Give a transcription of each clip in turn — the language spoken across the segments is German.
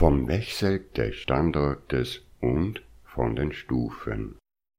vom Wechsel des Standortes und von den Stufen.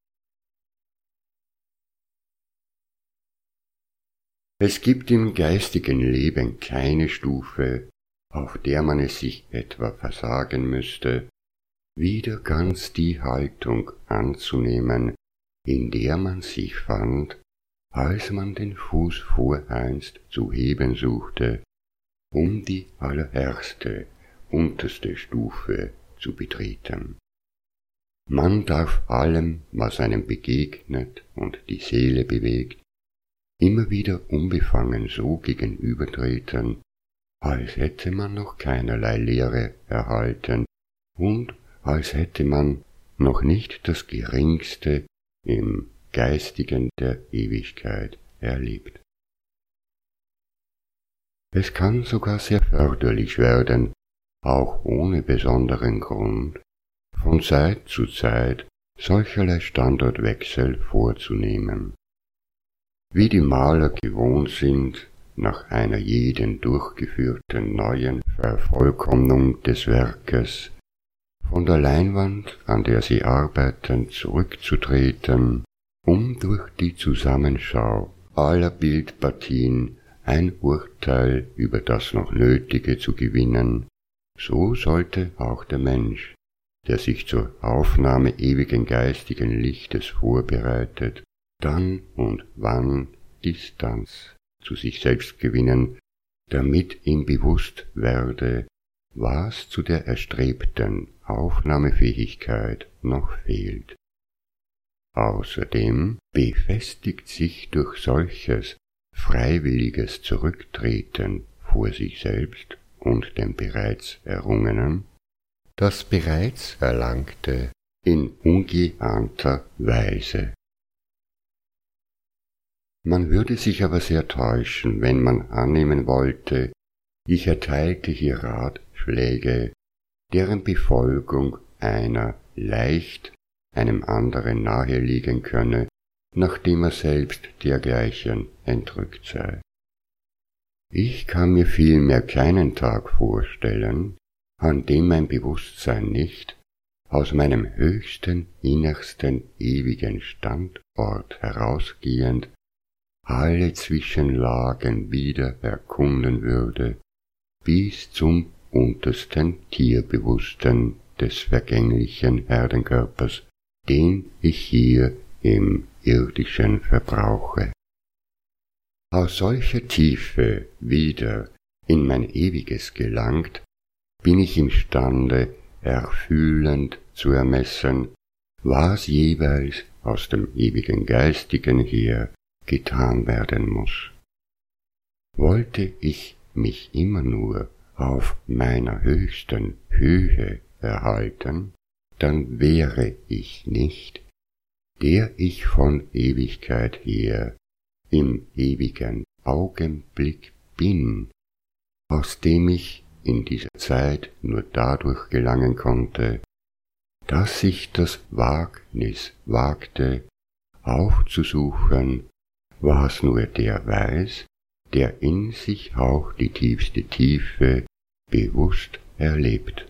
Es gibt im geistigen Leben keine Stufe, auf der man es sich etwa versagen müsste, wieder ganz die Haltung anzunehmen, in der man sich fand, als man den Fuß voreinst zu heben suchte, um die allererste, unterste Stufe zu betreten. Man darf allem, was einem begegnet und die Seele bewegt, immer wieder unbefangen so gegenübertreten, als hätte man noch keinerlei Lehre erhalten und als hätte man noch nicht das Geringste im Geistigen der Ewigkeit erlebt. Es kann sogar sehr förderlich werden, auch ohne besonderen Grund, von Zeit zu Zeit solcherlei Standortwechsel vorzunehmen. Wie die Maler gewohnt sind, nach einer jeden durchgeführten neuen Vervollkommnung des Werkes von der Leinwand, an der sie arbeiten, zurückzutreten, um durch die Zusammenschau aller Bildpartien ein Urteil über das noch Nötige zu gewinnen, so sollte auch der Mensch, der sich zur Aufnahme ewigen geistigen Lichtes vorbereitet, dann und wann Distanz zu sich selbst gewinnen, damit ihm bewusst werde, was zu der erstrebten Aufnahmefähigkeit noch fehlt. Außerdem befestigt sich durch solches freiwilliges Zurücktreten vor sich selbst und dem bereits Errungenen das bereits Erlangte in ungeahnter Weise. Man würde sich aber sehr täuschen, wenn man annehmen wollte, ich erteilte hier Ratschläge, deren Befolgung einer leicht einem anderen naheliegen könne, nachdem er selbst dergleichen entrückt sei. Ich kann mir vielmehr keinen Tag vorstellen, an dem mein Bewusstsein nicht, aus meinem höchsten, innersten, ewigen Standort herausgehend, alle Zwischenlagen wieder erkunden würde, bis zum untersten Tierbewussten des vergänglichen Erdenkörpers, den ich hier im irdischen verbrauche. Aus solcher Tiefe wieder in mein Ewiges gelangt, bin ich imstande, erfühlend zu ermessen, was jeweils aus dem ewigen Geistigen her getan werden muss. Wollte ich mich immer nur auf meiner höchsten Höhe erhalten, dann wäre ich nicht, der ich von Ewigkeit her im ewigen Augenblick bin, aus dem ich in dieser Zeit nur dadurch gelangen konnte, dass ich das Wagnis wagte, aufzusuchen, was nur der weiß, der in sich auch die tiefste Tiefe bewusst erlebt.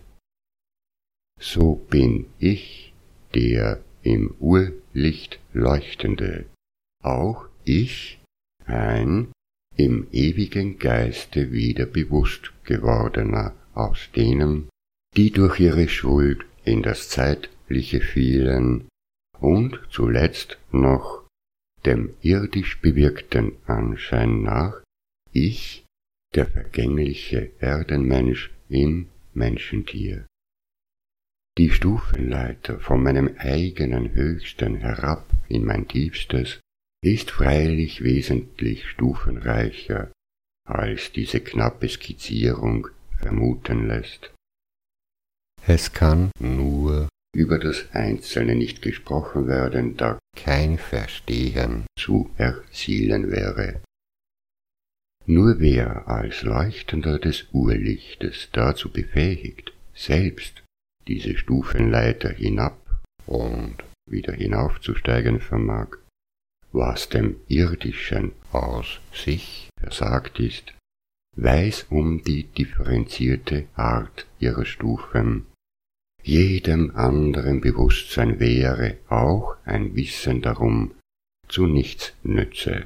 So bin ich, der im Urlicht Leuchtende, auch ich, ein im ewigen Geiste wieder bewusst gewordener aus denen, die durch ihre Schuld in das Zeitliche fielen und zuletzt noch dem irdisch bewirkten Anschein nach ich, der vergängliche Erdenmensch im Menschentier. Die Stufenleiter von meinem eigenen Höchsten herab in mein Tiefstes ist freilich wesentlich stufenreicher, als diese knappe Skizzierung vermuten lässt. Es kann nur über das Einzelne nicht gesprochen werden, da kein Verstehen zu erzielen wäre. Nur wer als Leuchtender des Urlichtes dazu befähigt, selbst diese Stufenleiter hinab und wieder hinaufzusteigen vermag, was dem Irdischen aus sich versagt ist, weiß um die differenzierte Art ihrer Stufen. Jedem anderen Bewusstsein wäre auch ein Wissen darum zu nichts nütze.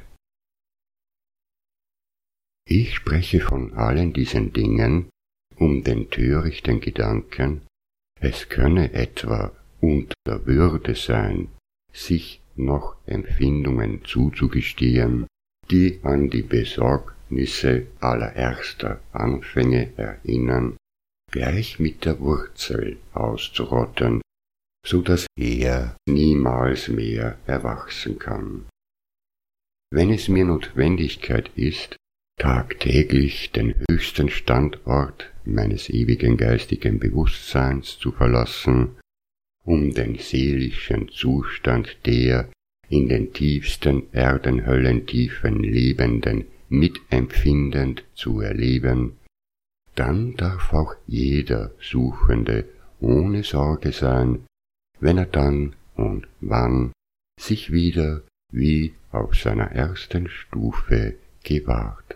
Ich spreche von allen diesen Dingen um den törichten Gedanken, es könne etwa unter Würde sein, sich noch Empfindungen zuzugestehen, die an die Besorgnisse allererster Anfänge erinnern, gleich mit der Wurzel auszurotten, so dass er niemals mehr erwachsen kann. Wenn es mir Notwendigkeit ist, tagtäglich den höchsten Standort meines ewigen geistigen Bewusstseins zu verlassen, um den seelischen Zustand der in den tiefsten Erdenhöllentiefen Lebenden mitempfindend zu erleben, dann darf auch jeder Suchende ohne Sorge sein, wenn er dann und wann sich wieder wie auf seiner ersten Stufe gewahrt.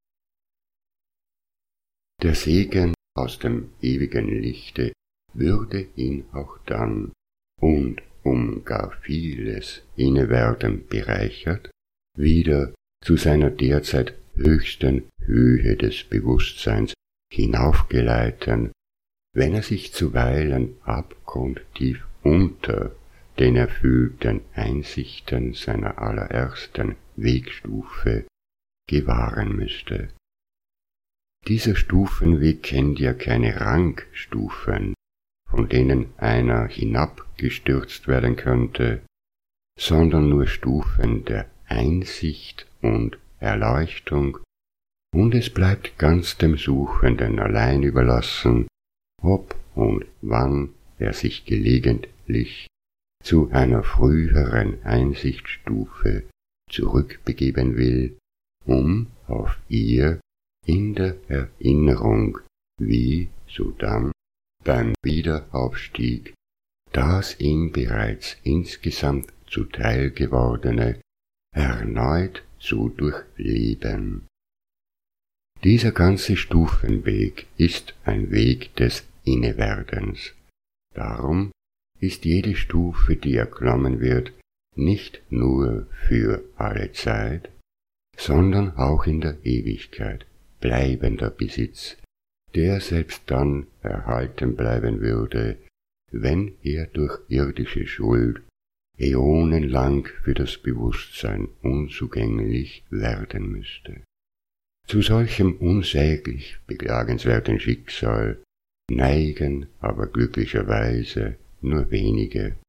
Der Segen aus dem ewigen Lichte würde ihn auch dann und um gar vieles Innewerden bereichert, wieder zu seiner derzeit höchsten Höhe des Bewusstseins hinaufgeleiten, wenn er sich zuweilen abgrundtief unter den erfüllten Einsichten seiner allerersten Wegstufe gewahren müsste. Dieser Stufenweg kennt ja keine Rangstufen, von denen einer hinabgestürzt werden könnte, sondern nur Stufen der Einsicht und Erleuchtung, und es bleibt ganz dem Suchenden allein überlassen, ob und wann er sich gelegentlich zu einer früheren Einsichtsstufe zurückbegeben will, um auf ihr in der Erinnerung wie sodann beim Wiederaufstieg das ihm bereits insgesamt zuteil gewordene erneut zu durchleben. Dieser ganze Stufenweg ist ein Weg des Innewerdens. Darum ist jede Stufe, die erklommen wird, nicht nur für alle Zeit, sondern auch in der Ewigkeit bleibender Besitz, der selbst dann erhalten bleiben würde, wenn er durch irdische Schuld äonenlang für das Bewusstsein unzugänglich werden müsste. Zu solchem unsäglich beklagenswerten Schicksal neigen aber glücklicherweise nur wenige,